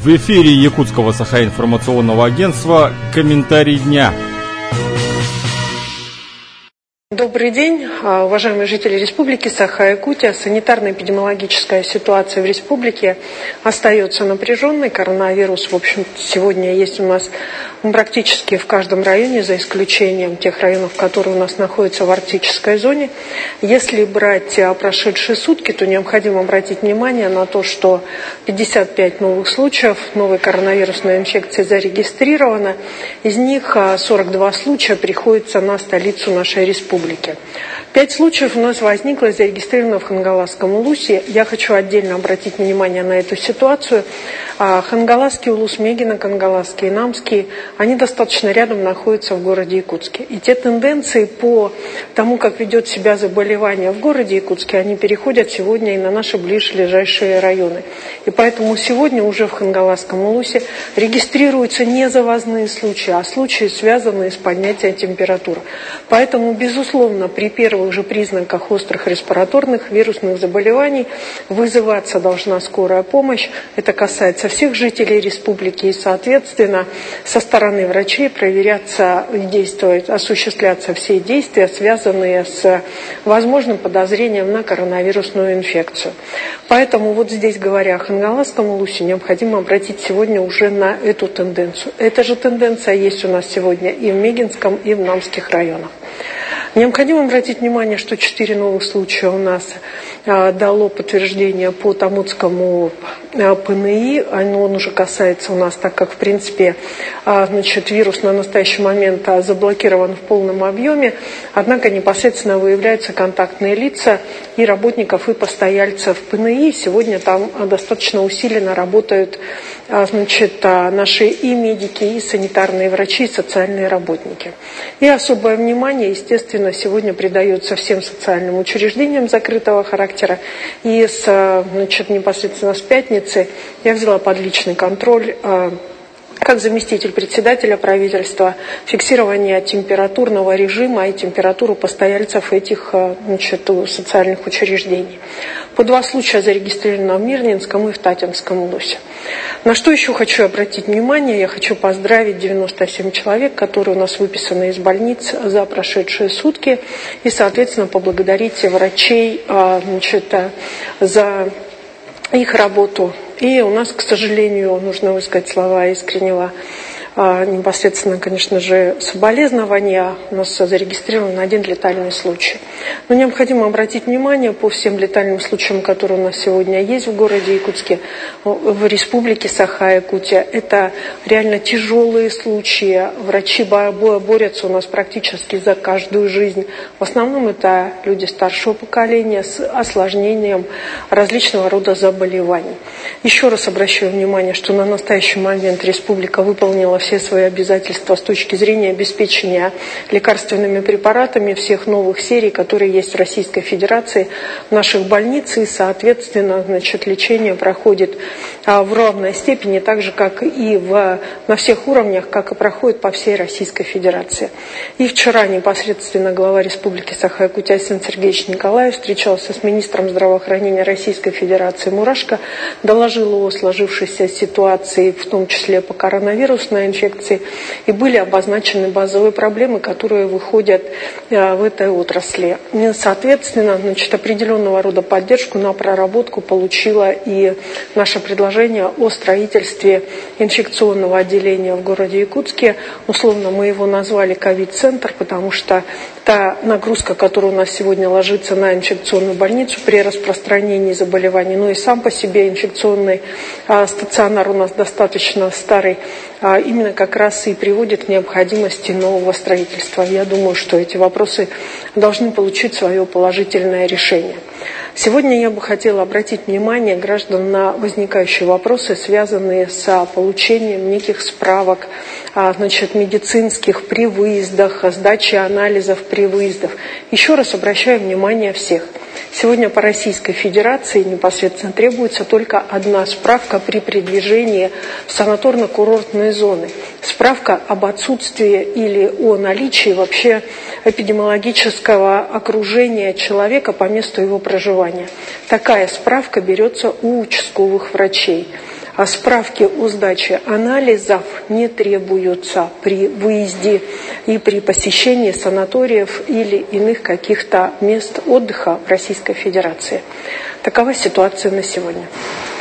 В эфире Якутского Саха-информационного агентства «Комментарий дня». Добрый день, уважаемые жители Республики Саха-Якутия. Санитарно-эпидемиологическая ситуация в республике остается напряженной. Коронавирус, в общем, сегодня есть у нас практически в каждом районе, за исключением тех районов, которые у нас находятся в арктической зоне. Если брать прошедшие сутки, то необходимо обратить внимание на то, что 55 новых случаев новой коронавирусной инфекции зарегистрировано. Из них 42 случая приходится на столицу нашей республики. 5 случаев у нас возникло и зарегистрировано в Хангаласском улусе. Я хочу отдельно обратить внимание на эту ситуацию. Хангаласский улус, Мегино-Хангаласский и Намский, они достаточно рядом находятся в городе Якутске. И те тенденции по тому, как ведет себя заболевание в городе Якутске, они переходят сегодня и на наши ближайшие районы. И поэтому сегодня уже в Хангаласском улусе регистрируются не завозные случаи, а случаи, связанные с поднятием температуры. Поэтому, безусловно, при первых же признаках острых респираторных вирусных заболеваний вызываться должна скорая помощь. Это касается всех жителей республики, и, соответственно, со стороны врачей проверяться и действовать, осуществляться все действия, связанные с возможным подозрением на коронавирусную инфекцию. Поэтому вот здесь, говоря о Хангаласском улусе, необходимо обратить сегодня уже на эту тенденцию. Эта же тенденция есть у нас сегодня и в Мегинском, и в Намских районах. Необходимо обратить внимание, что 4 новых случая у нас дало подтверждение по Тамутскому ПНИ. Он уже касается у нас, так как, в принципе, вирус на настоящий момент заблокирован в полном объеме. Однако непосредственно выявляются контактные лица и работников, и постояльцев ПНИ. Сегодня там достаточно усиленно работают наши и медики, и санитарные врачи, и социальные работники. И особое внимание, естественно, сегодня придается всем социальным учреждениям закрытого характера. И непосредственно с пятницы я взяла под личный контроль, как заместитель председателя правительства, фиксирование температурного режима и температуру постояльцев этих социальных учреждений. По 2 случая зарегистрировано в Мирнинском и в Татинском улусе. На что еще хочу обратить внимание? Я хочу поздравить 97 человек, которые у нас выписаны из больниц за прошедшие сутки, и, соответственно, поблагодарить врачей за их работу. И у нас, к сожалению, нужно высказать слова искреннего непосредственно, конечно же, соболезнования. У нас зарегистрирован 1 летальный случай. Но необходимо обратить внимание по всем летальным случаям, которые у нас сегодня есть в городе Якутске, в республике Саха-Якутия. Это реально тяжелые случаи. Врачи борются у нас практически за каждую жизнь. В основном это люди старшего поколения с осложнением различного рода заболеваний. Еще раз обращаю внимание, что на настоящий момент республика выполнила все свои обязательства с точки зрения обеспечения лекарственными препаратами всех новых серий, которые есть в Российской Федерации, в наших больницах, и, соответственно, лечение проходит в равной степени, так же, как и на всех уровнях, как и проходит по всей Российской Федерации. И вчера непосредственно глава Республики Саха-Якутия Арсен Сергеевич Николаев встречался с министром здравоохранения Российской Федерации Мурашко, доложил о сложившейся ситуации, в том числе по коронавирусной инфекции, и были обозначены базовые проблемы, которые выходят в этой отрасли. Соответственно, определенного рода поддержку на проработку получила и наше предложение о строительстве инфекционного отделения в городе Якутске. Условно мы его назвали ковид-центр, потому что та нагрузка, которая у нас сегодня ложится на инфекционную больницу при распространении заболеваний, и сам по себе инфекционный стационар у нас достаточно старый, именно как раз и приводит к необходимости нового строительства. Я думаю, что эти вопросы должны получить свое положительное решение. Сегодня я бы хотела обратить внимание граждан на возникающие вопросы, связанные с получением неких справок медицинских при выездах, сдачи анализов при выездах. Еще раз обращаю внимание всех. Сегодня по Российской Федерации непосредственно требуется только одна справка при передвижении в санаторно-курортные зоны. Справка об отсутствии или о наличии вообще эпидемиологического окружения человека по месту его проживания. Такая справка берется у участковых врачей. справки о сдаче анализов не требуются при выезде и при посещении санаториев или иных каких-то мест отдыха в Российской Федерации. Такова ситуация на сегодня.